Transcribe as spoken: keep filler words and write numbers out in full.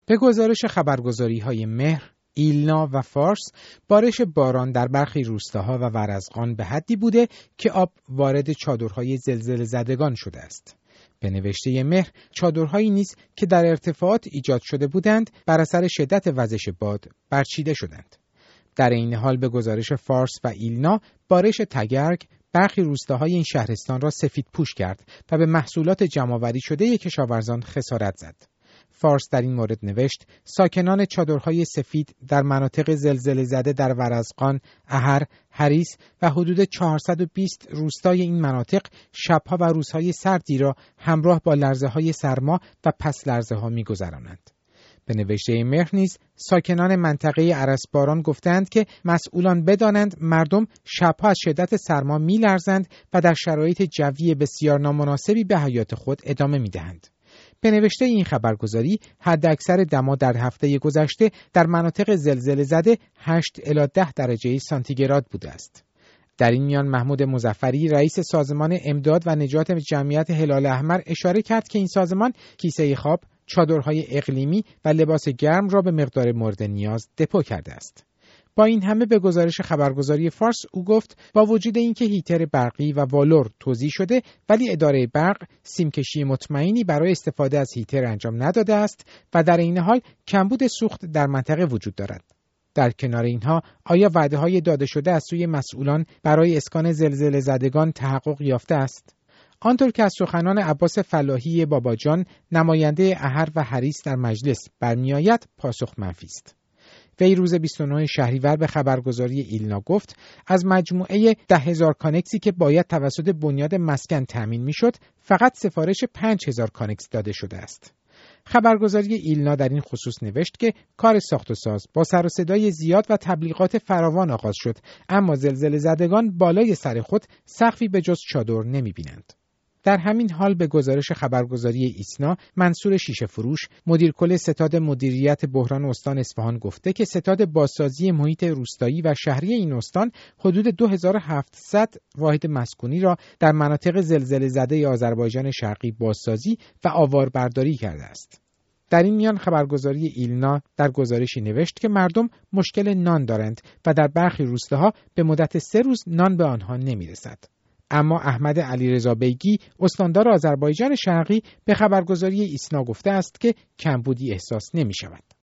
به گزارش خبرگزاری‌های مهر، ایلنا و فارس، بارش باران در برخی روستاها و ورزقان به حدی بوده که آب وارد چادرهای زلزله زدگان شده است. به نوشته مهر، چادرهایی نیز که در ارتفاعات ایجاد شده بودند بر اثر شدت وزش باد برچیده شدند. در این حال به گزارش فارس و ایلنا، بارش تگرگ برخی روستاهای این شهرستان را سفید پوش کرد و به محصولات جمع‌آوری شده کشاورزان خسارت زد. فارس در این مورد نوشت: ساکنان چادرهای سفید در مناطق زلزله زده در ورزقان، احر، حریص و حدود چهارصد و بیست روستای این مناطق شبها و روزهای سردی را همراه با لرزه‌های سرما و پس لرزه‌ها می‌گذرانند. به نوشته مهر نیز ساکنان منطقه ارسباران گفتند که مسئولان بدانند مردم شبها از شدت سرما می‌لرزند و در شرایط جوی بسیار نامناسبی به حیات خود ادامه می‌دهند. به نوشته این خبرگزاری، حداکثر دما در هفته گذشته در مناطق زلزله زده هشت الی ده درجه سانتیگراد بوده است. در این میان محمود مظفری، رئیس سازمان امداد و نجات جمعیت هلال احمر، اشاره کرد که این سازمان کیسه خواب، چادرهای اقلیمی و لباس گرم را به مقدار مورد نیاز دپو کرده است. با این همه به گزارش خبرگزاری فارس او گفت با وجود اینکه هیتر برقی و والور توزیع شده، ولی اداره برق سیمکشی مطمئنی برای استفاده از هیتر انجام نداده است و در این حال کمبود سوخت در منطقه وجود دارد. در کنار اینها، آیا وعده‌های داده شده از سوی مسئولان برای اسکان زلزله زدگان تحقق یافته است؟ آنطور که از سخنان عباس فلاحی باباجان، نماینده احر و حریص در مجلس برمی‌آید، پاسخ منفی است. وی روز بیست و نهم شهریور به خبرگزاری ایلنا گفت از مجموعه ده هزار کانکسی که باید توسط بنیاد مسکن تامین میشد، فقط سفارش پنج هزار کانکس داده شده است. خبرگزاری ایلنا در این خصوص نوشت که کار ساخت و ساز با سر و صدای زیاد و تبلیغات فراوان آغاز شد، اما زلزله زدگان بالای سر خود سقفی به جز چادر نمی‌بینند. در همین حال به گزارش خبرگزاری ایسنا، منصور شیشه فروش، مدیر کل ستاد مدیریت بحران استان اصفهان گفته که ستاد بازسازی محیط روستایی و شهری این استان حدود دو هزار و هفتصد واحد مسکونی را در مناطق زلزله زده آذربایجان شرقی بازسازی و آواربرداری کرده است. در این میان خبرگزاری ایلنا در گزارشی نوشت که مردم مشکل نان دارند و در برخی روستاها به مدت سه روز نان به آنها نمی‌رسد. اما احمد علیرضا بیگی، استاندار آذربایجان شرقی، به خبرگزاری ایسنا گفته است که کمبودی احساس نمی شود.